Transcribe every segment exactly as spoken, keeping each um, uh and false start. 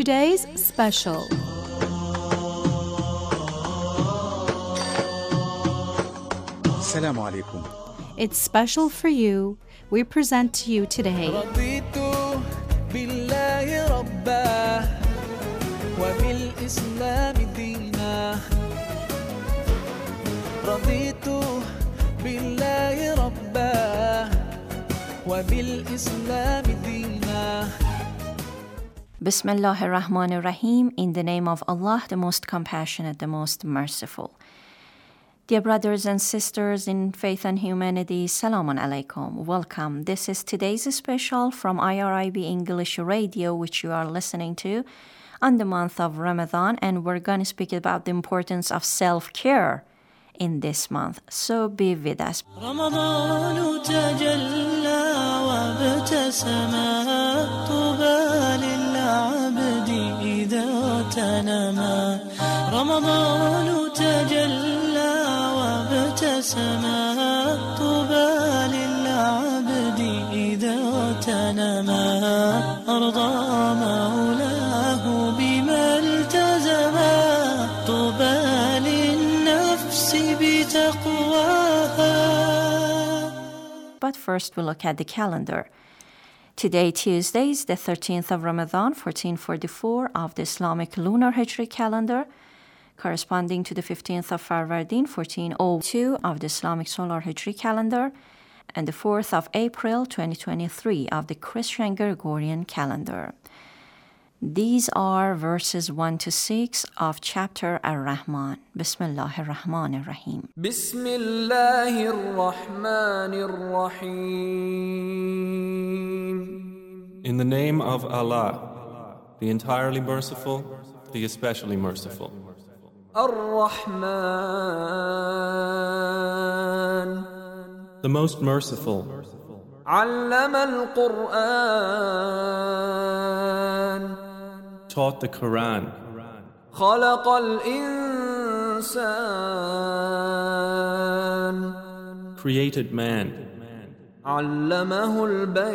today's special. Assalamu alaikum. It's special for you. We present to you today رضيت بالله ربا وبالإسلام دينا رضيت بالله ربا وبالإسلام دينا. Bismillah ar-Rahman ar-Rahim, in the name of Allah, the most compassionate, the most merciful. Dear brothers and sisters in faith and humanity, Salamun alaikum. Welcome. This is today's special from I R I B English Radio, which you are listening to on the month of Ramadan, and we're going to speak about the importance of self-care in this month. So be with us. رمضان تجلى وابتسم طوبى للعبد إذا تنما رمضان تجلى وابتسم طوبى للعبد إذا تنما أرضى مولاه بما التزم طوبى للنفس بتقواها. But first we look at the calendar. Today, Tuesday, is the thirteenth of Ramadan, fourteen forty-four of the Islamic lunar Hijri calendar, corresponding to the fifteenth of Farvardin, fourteen oh two of the Islamic solar Hijri calendar, and the fourth of April, twenty twenty-three of the Christian Gregorian calendar. These are verses one to six of chapter Ar-Rahman. Bismillah ar-Rahman ar-Rahim. بسم الله الرحمن الرحيم. In the name of Allah, the entirely merciful, the especially merciful. الرحمن The most merciful, علم القرآن taught the Quran, خلق الإنسان created man, علمه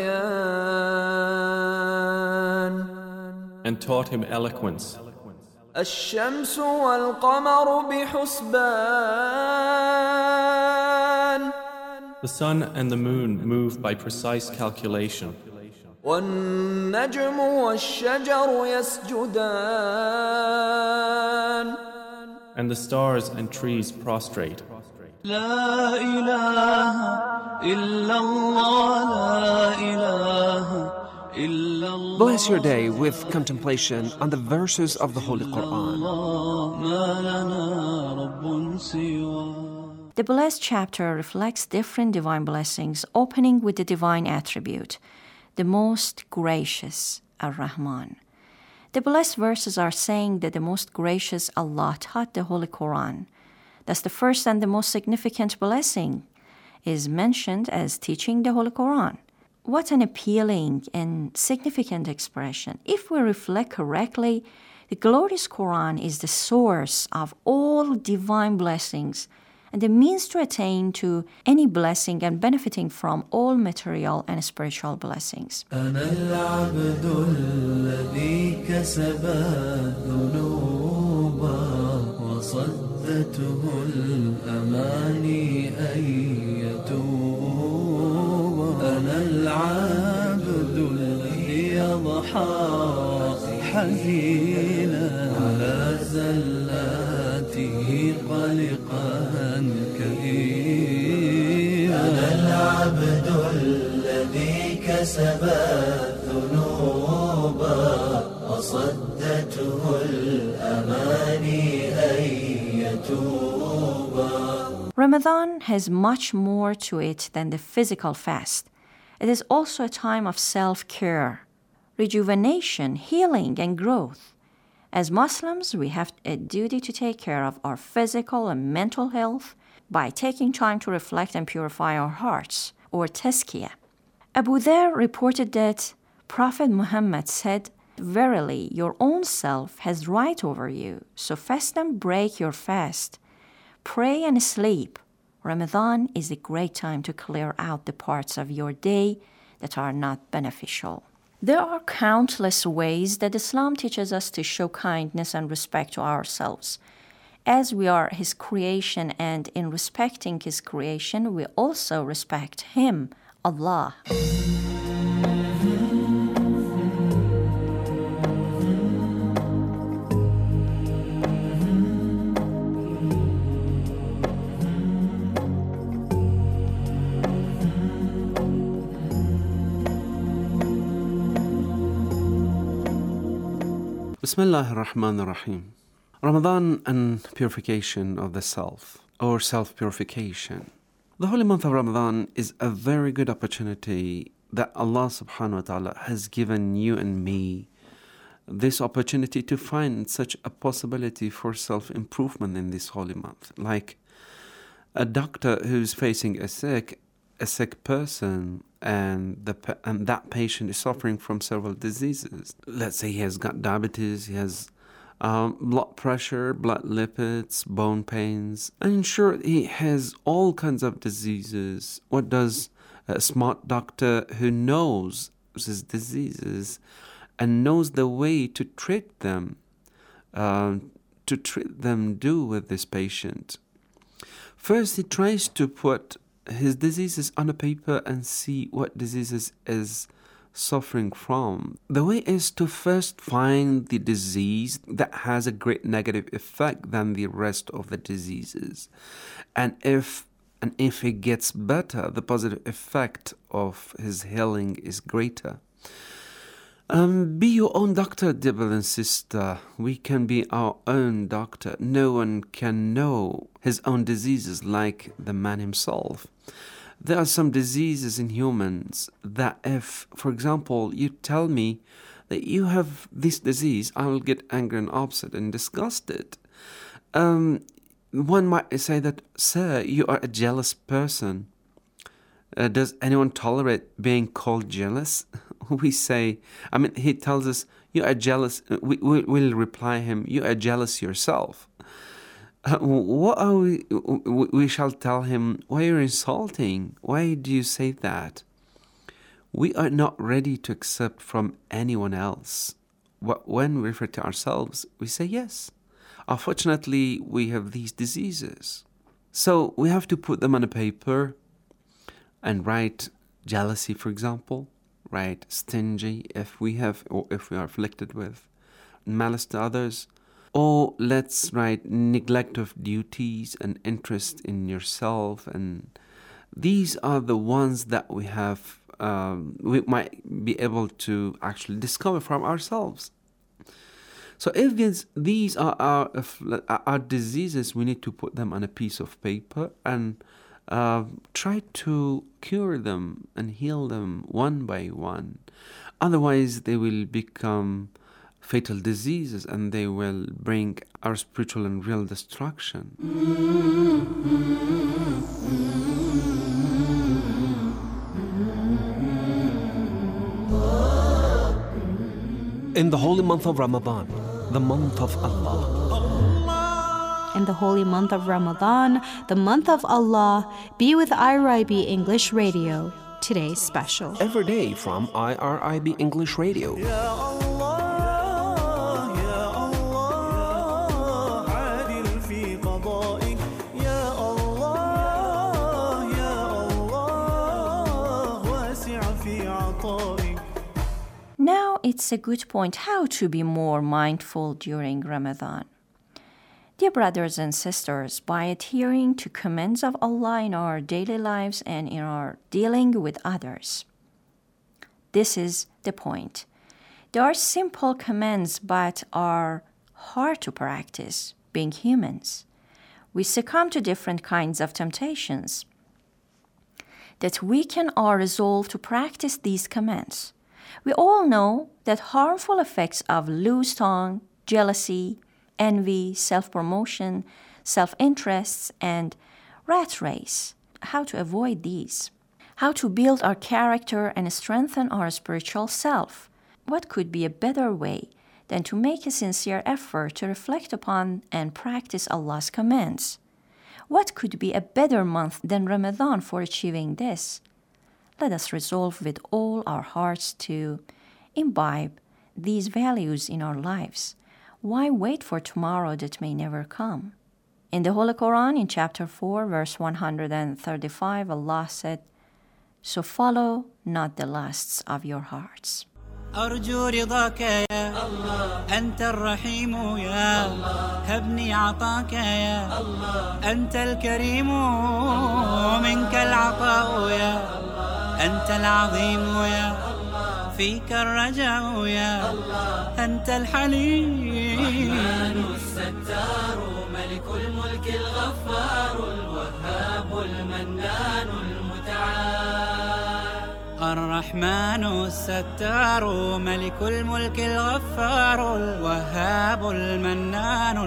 البيان and taught him eloquence. الشمس والقمر بحسبان The sun and the moon move by precise calculation, والنجم والشجر يسجدان and the stars and trees prostrate. لا إله إلا الله لا إله إلا الله. Bless your day with contemplation on the verses of the Holy Quran. ما لنا رب سواه. The blessed chapter reflects different divine blessings, opening with the divine attribute, the most gracious, Ar-Rahman. The blessed verses are saying that the most gracious Allah taught the Holy Quran. Thus the first and the most significant blessing is mentioned as teaching the Holy Quran. What an appealing and significant expression. If we reflect correctly, the glorious Quran is the source of all divine blessings and the means to attain to any blessing and benefiting from all material and spiritual blessings. أنا العبد الذي كسب الذنوب وصدته الأماني أن يتوب أنا العبد الذي يضحى حزينا على زلاته قلقا كئيبا أنا العبد الذي كسب الذنوب وصدته الأماني أن يتوب. Ramadan has much more to it than the physical fast. It is also a time of self-care, rejuvenation, healing, and growth. As Muslims, we have a duty to take care of our physical and mental health by taking time to reflect and purify our hearts, or tazkiyah. Abu Dharr reported that Prophet Muhammad said, "Verily, your own self has right over you, so fast and break your fast. Pray and sleep. Ramadan is a great time to clear out the parts of your day that are not beneficial." There are countless ways that Islam teaches us to show kindness and respect to ourselves. As we are His creation, and in respecting His creation, we also respect Him, Allah. Bismillah ar-Rahman ar-Rahim. Ramadan and purification of the self, or self-purification. The holy month of Ramadan is a very good opportunity that Allah subhanahu wa ta'ala has given you and me, this opportunity to find such a possibility for self-improvement in this holy month. Like a doctor who's facing a sick, a sick person, and the and that patient is suffering from several diseases. Let's say he has got diabetes, he has um, blood pressure, blood lipids, bone pains, and in short, he has all kinds of diseases. What does a smart doctor who knows his diseases and knows the way to treat them, uh, to treat them do with this patient? First, he tries to put his diseases on a paper and see what diseases is suffering from. The way is to first find the disease that has a great negative effect than the rest of the diseases. And if and if it gets better, the positive effect of his healing is greater. Um, be your own doctor, dear brother and sister. We can be our own doctor. No one can know his own diseases like the man himself. There are some diseases in humans that if, for example, you tell me that you have this disease, I will get angry and upset and disgusted. Um, one might say that, sir, you are a jealous person. Uh, does anyone tolerate being called jealous? We say, I mean, he tells us, you are jealous. We will we'll reply him, you are jealous yourself. Uh, what are we? We shall tell him, why are you insulting? Why do you say that? We are not ready to accept from anyone else. When we refer to ourselves, we say yes. Unfortunately, we have these diseases. So we have to put them on a paper and write jealousy, for example. Right, stingy if we have or if we are afflicted with malice to others, or let's write neglect of duties and interest in yourself, and these are the ones that we have um, we might be able to actually discover from ourselves. So if these, these are our, our diseases, we need to put them on a piece of paper and Uh, try to cure them and heal them one by one. Otherwise, they will become fatal diseases and they will bring our spiritual and real destruction. In the holy month of Ramadan, the month of Allah. In the holy month of Ramadan, the month of Allah, be with I R I B English Radio, today's special. Every day from I R I B English Radio. Now it's a good point how to be more mindful during Ramadan. Dear brothers and sisters, by adhering to commands of Allah in our daily lives and in our dealing with others. This is the point. They are simple commands but are hard to practice, being humans. We succumb to different kinds of temptations. That weaken our resolve to practice these commands. We all know that harmful effects of loose tongue, jealousy, envy, self-promotion, self-interests, and rat race. How to avoid these? How to build our character and strengthen our spiritual self? What could be a better way than to make a sincere effort to reflect upon and practice Allah's commands? What could be a better month than Ramadan for achieving this? Let us resolve with all our hearts to imbibe these values in our lives. Why wait for tomorrow that may never come? In the Holy Quran, in chapter four, verse one hundred thirty-five, Allah said, "So follow not the lusts of your hearts." أرجو رضاك يا الله أنت الرحيم يا الله هبني عطاك يا الله أنت الكريم منك العطاء يا الله أنت العظيم يا الله فيك الرجاء يا الله أنت الحليم الرحمن الستار ملك الملك الغفار الوهاب المنان المتعال الرحمن الستار ملك الملك الغفار الوهاب المنان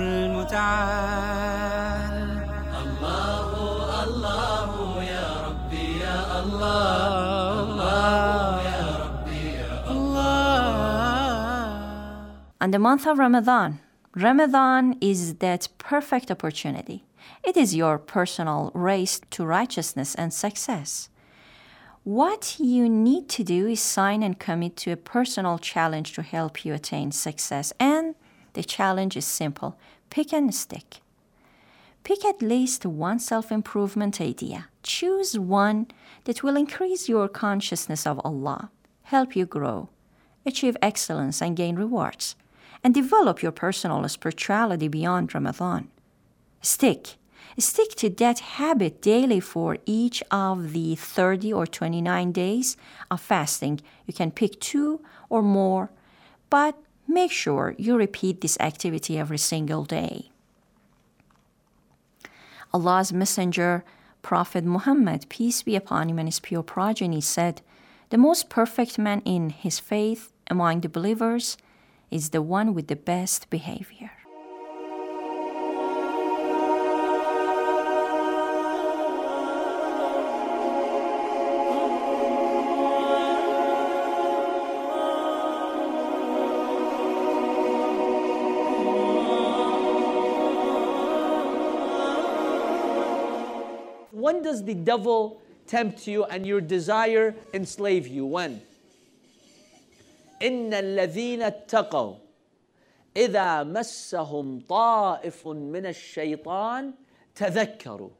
المتعال الله الله يا ربي يا الله الله يا ربي يا الله. And the month of Ramadan. Ramadan is that perfect opportunity. It is your personal race to righteousness and success. What you need to do is sign and commit to a personal challenge to help you attain success. And the challenge is simple. Pick a stick. Pick at least one self-improvement idea. Choose one that will increase your consciousness of Allah, help you grow, achieve excellence and gain rewards, and develop your personal spirituality beyond Ramadan. Stick. Stick to that habit daily for each of the thirty or twenty-nine days of fasting. You can pick two or more, but make sure you repeat this activity every single day. Allah's Messenger, Prophet Muhammad, peace be upon him and his pure progeny, said, "The most perfect man in his faith among the believers is the one with the best behavior." When does the devil tempt you and your desire enslave you? When? إِنَّ الَّذِينَ اتَّقَوْا إِذَا مَسَّهُمْ طَائِفٌ مِّنَ الشَّيْطَانِ تَذَكَّرُوا.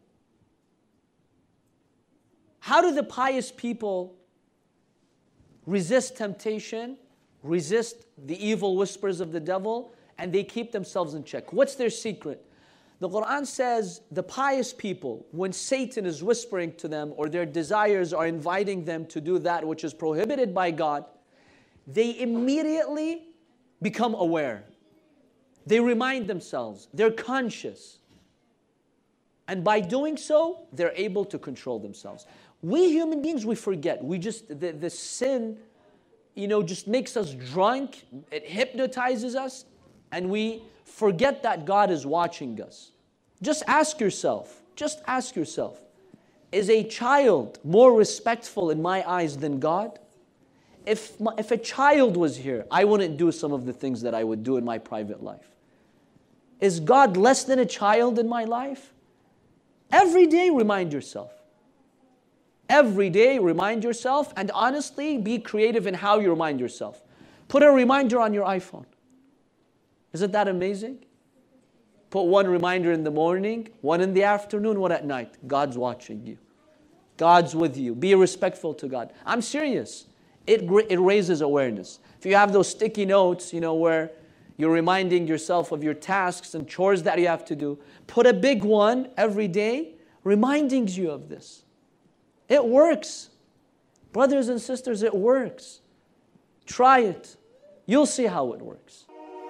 How do the pious people resist temptation, resist the evil whispers of the devil, and they keep themselves in check? What's their secret? The Quran says the pious people, when Satan is whispering to them or their desires are inviting them to do that which is prohibited by God, they immediately become aware. They remind themselves, they're conscious. And by doing so, they're able to control themselves. We human beings, we forget. We just, the, the sin, you know, just makes us drunk. It hypnotizes us. And we forget that God is watching us. Just ask yourself, just ask yourself, is a child more respectful in my eyes than God? If, my, if a child was here, I wouldn't do some of the things that I would do in my private life. Is God less than a child in my life? Every day remind yourself. Every day remind yourself, and honestly be creative in how you remind yourself. Put a reminder on your iPhone. Isn't that amazing? Put one reminder in the morning, one in the afternoon, one at night. God's watching you. God's with you. Be respectful to God. I'm serious. It, it raises awareness. If you have those sticky notes, you know, where you're reminding yourself of your tasks and chores that you have to do, put a big one every day, reminding you of this. It works. Brothers and sisters, it works. Try it. You'll see how it works.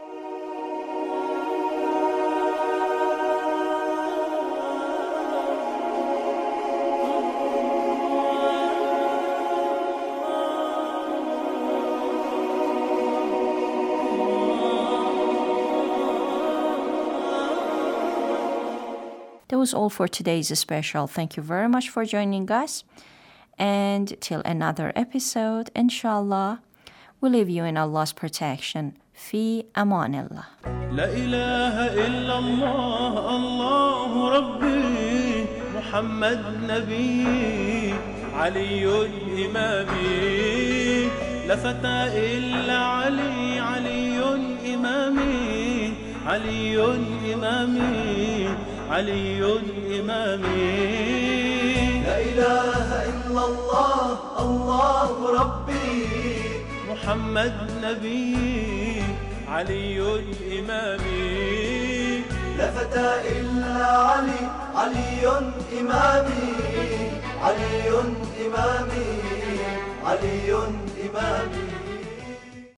That was all for today's special. Thank you very much for joining us. And till another episode, inshallah, we leave you in Allah's protection. Fi amanillah. La ilaha illallah, Allah Rabbi, Muhammad Nabi, Ali Imami. لا فتى إلا علي علي إمامي علي إمامي علي إمامي لا إله إلا الله الله ربي محمد نبي علي إمامي لا فتى إلا علي علي إمامي علي إمامي علي إمامي